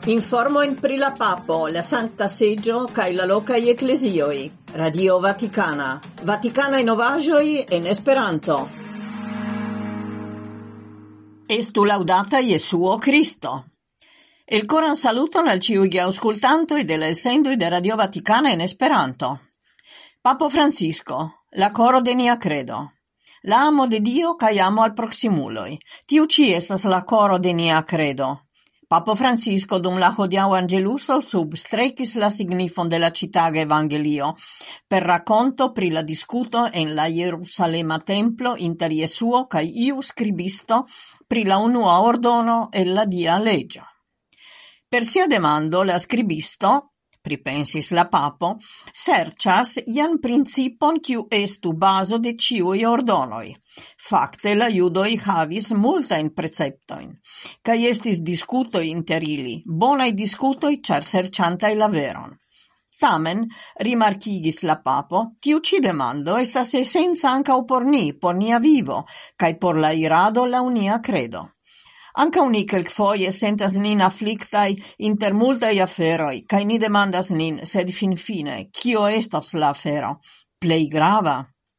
Informojn pri la papo, la Sankta Seĝo kaj la lokaj eklezioj. Radio Vatikana. Vatikanaj novaĵoj en Esperanto. Estu laudata Jesuo Cristo. El coran saluton al ĉiuj aŭskultantoj de la elsendoj de Radio Vatikana en Esperanto. Papo Francisco, la coro de nia credo. La amo de Dio kaj amo al proksimuloj. Tiu ĉi estas la coro de nia credo. Papo Francisco dum la hodiaŭ angeluso substrekis la signifon de la ĉitaga evangelio per rakonto pri la diskuto en la Jerusalema templo inter Jesuo kaj iu skribisto pri la unua ordono el la dia leĝo. Per sia demando la skribisto, pripensis la papo, serĉas ian principon kiu estu bazo de ĉiuj ordonoj. Fakte la judoj havis multajn preceptojn, kaj estis diskutoj inter ili, bonaj diskutoj ĉar serĉantaj la veron. Tamen, rimarkigis la papo, tiu ĉi demando estas esenca ankaŭ por ni, por nia vivo, kaj por la irado laŭ nia credo. Ankaŭ ni kelkfoje sentas nin afliktaj inter multaj aferoj, kaj ni demandas nin, sed finfine, kio estos la afero? Plej grava?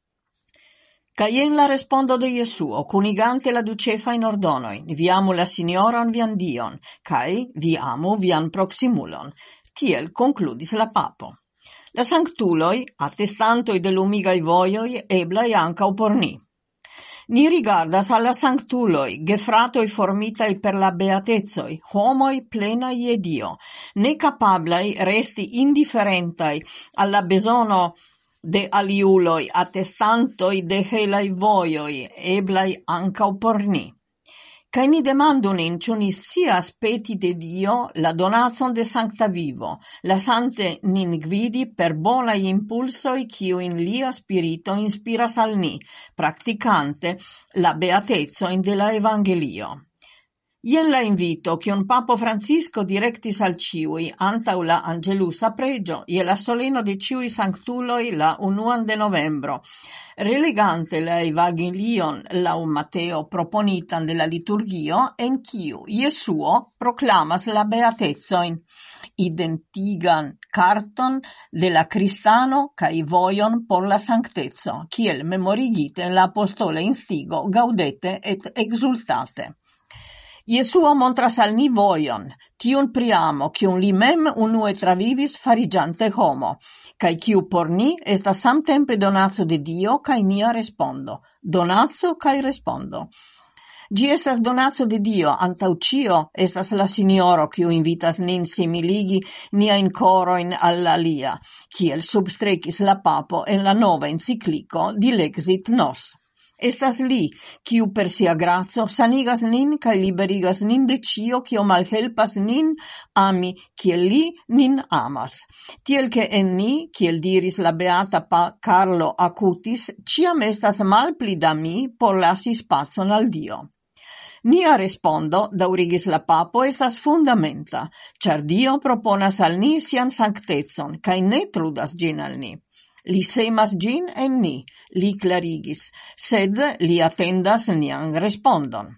Kaj jen la respondo de Jesuo, kunigante la du ĉefajn ordonojn: vi amu la Signoron vian Dion, kaj vi amu vian proksimulon. Tiel konkludis la papo. La sanktuloj, atestantoj de lumigaj vojoj, eblaj ankaŭ por ni. Ni rigardas alla sanctuloi, gefratoi formitai per la beatezoi, homoi plenai je Dio, ne capablai resti indifferentai alla besono de aliuloi, attestantoi de helai voioi, eblai ancau por ni. Kai ni demandu nin, ĉu ni scias peti de Dio la donacon de sancta vivo, la sante nin gvidi per bonaj impulsoj kiujn lia spirito inspiras al ni, praktikante la beatecojn de la evangelio. Jen la invito kiun papo Francisco direktis al ĉiuj antaŭ la angelusa preĝo je la soleno de ĉiuj sanktuloj la 1 de novembro, relegante la evangelion laŭ Mateo proponitan de la liturgio, en kiu Jesuo proklamas la beatecojn, identigan karton de la kristano kaj vojon por la sankteco, kiel memorigite en la apostola instigo gaudete et exultate. Jesuo montras al ni vojon, tiun priamo, kiun li mem unue travivis fariĝante homo, kaj kiu por ni estas samtempe donaco de Dio kaj nia respondo. Donaco kaj respondo. Ĝi estas donaco de Dio, antaŭ ĉio estas la Sinjoro, kiu invitas nin similigi niajn korojn al la lia, kiel substrekis la papo en la nova encikliko Dilexit Nos. Estas li, kiu per sia graco sanigas nin kaj liberigas nin de ĉio, kio malhelpas nin ami, kiel li nin amas. Tiel ke en ni, kiel diris la beata Carlo Acutis, ĉiam estas malpli da mi por lasi spacon al Dio. Nia respondo, daŭrigis la papo, estas fundamenta, ĉar Dio proponas al ni sian sanktecon, kaj ne trudas ĝin al ni. Li semas gin en ni, li clarigis, sed li atendas nian respondon.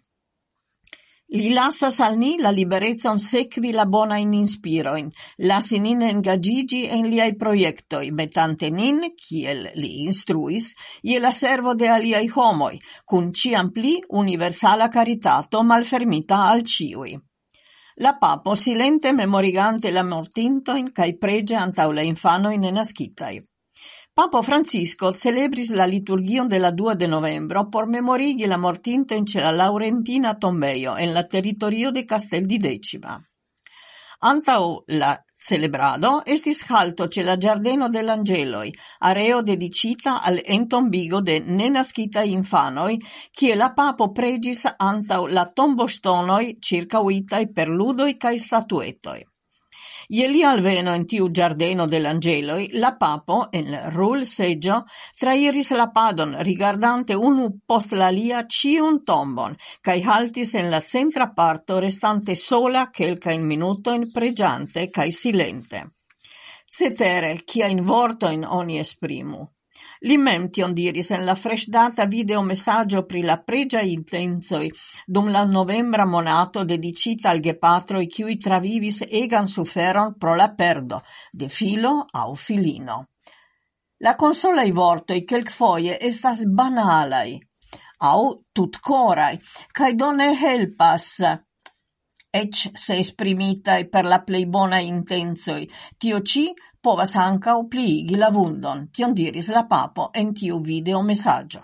Li lasas al ni la liberecon sekvi la bonajn inspirojn, lasi nin engagigi en liaj projektoj, metante nin, kiel li instruis, je la servo de aliaj homoj, kun ĉiam pli universala karitato malfermita al ĉiuj. La papo silente memorigante la mortintojn kaj preĝe antaŭ la infanojn nenaskitaj. Papo Francisco celebris la liturgion de la 2 de novembro por memorigi la mortintojn ĉe la Laurentina tombejo en la teritorio de Castel di Decima. Antaŭ la celebrado estis halto ĉe la Ĝardeno de l' Anĝeloj, areo dediĉita al entombigo de nenaskitaj infanoj, kie la papo preĝis antaŭ la tomboŝtonoj ĉirkaŭitaj per ludoj kaj statuetoj. Je lia alveno in tiu Ĝardeno de l' Anĝeloj, la papo, en rul seĝo, trairis la padon, rigardante unu post la alia ĉiun tombon, kaj haltis en la centra parto, restante sola kelkajn minutojn preĝante kaj silente. Cetere, kiajn vortojn oni esprimu? Li mem tion diris en la freŝdata videomessaĝo pri la preĝaj intencoj dum la novembra monato dedicita al gepatroj kiuj travivis egan suferon pro la perdo de filo aŭ filino. La consolaj vortoj kelkfoje estas banalaj aŭ tutkoraj kaj do ne helpas, eĉ se esprimitaj per la plej bonaj intencoj. Tio ĉi povas ankaŭ pliigi la vundon, tion diris la papo en tiu videomessaĝo.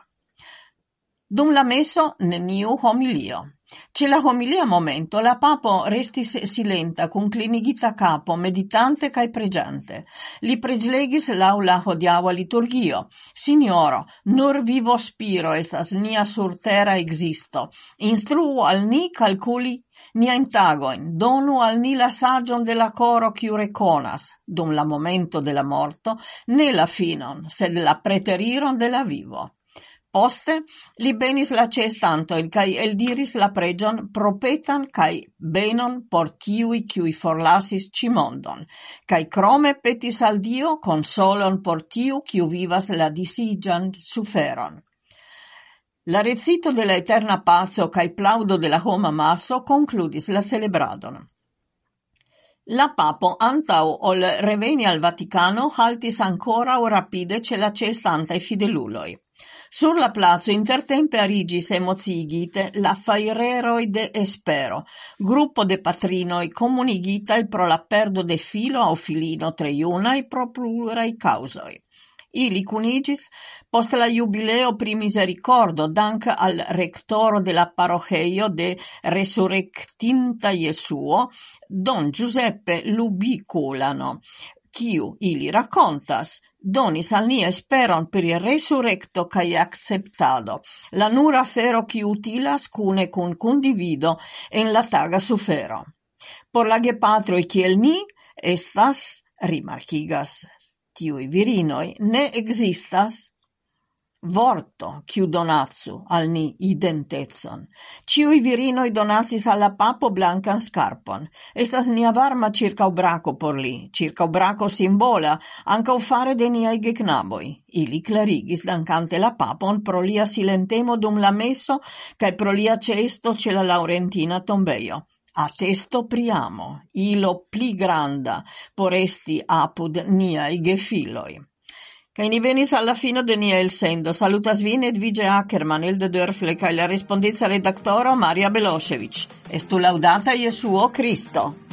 Dum la meso neniu homilio. Ĉe la homilia momento la papo restis silenta kun klinigita kapo, meditante kaj preĝante. Li preĝlegis laŭ la hodiaŭa liturgio. Signoro, nur vivo spiro estas nia surtera ekzisto. Instruu al ni kalkuli niajn tagojn, donu al ni la saĝon de la koro kiu rekonas, dum la momento de la morto, ne la finon, sed la preteriron de la vivo. Poste li benis la ĉeestantojn kaj eldiris la preĝon propetan kaj benon por tiuj kiuj forlasis ĉi-mondon, kaj krome petis al Dio konsolon por tiu kiu vivas la disiĝan suferon. La recito de la eterna paco kaj plaudo de la homa maso concludis la celebradon. La papo antaŭ ol reveni al Vatikano haltis ankoraŭ rapide ĉe la ĉeestantaj fideluloj. Sur la placo intertempe arigis emociigite la faireroi de Espero, gruppo de patrinoi comunigitai pro la perdo de filo au filino tre junai pro plurai causoi. Ili cunigis post la jubileo pri misericordo dank al rectoro de la parocheio de Resurrectinta Jesuo, Don Giuseppe Lubiculano, kiu ili racontas, donis al ni esperon per il resurrecto cae acceptado, la nura fero qui utilas cune cun condivido en la taga sufero. Por la gepatroi kiel ni, estas, rimarkigas tiui virinoi, ne existas vorto kiu donacu al ni identecon. Ciui virinoi donacis alla papo blancan scarpon. Estas nia varma circau braco por li, circau braco simbola, anca fare de niai geknaboi. Ili clarigis dancante la papon pro lia silentemo dum la meso, cae pro lia cesto ce la Laurentina tombeio. Attesto priamo, ilo pli granda, por esti apud niai gefiloi. Kai ni venis alla fino de nia elsendo. Salutas vin Edvige Ackerman, Elde Dörfle, kai la respondenza redaktoro Maria Belosevic. Estu laudata Jesuo Cristo.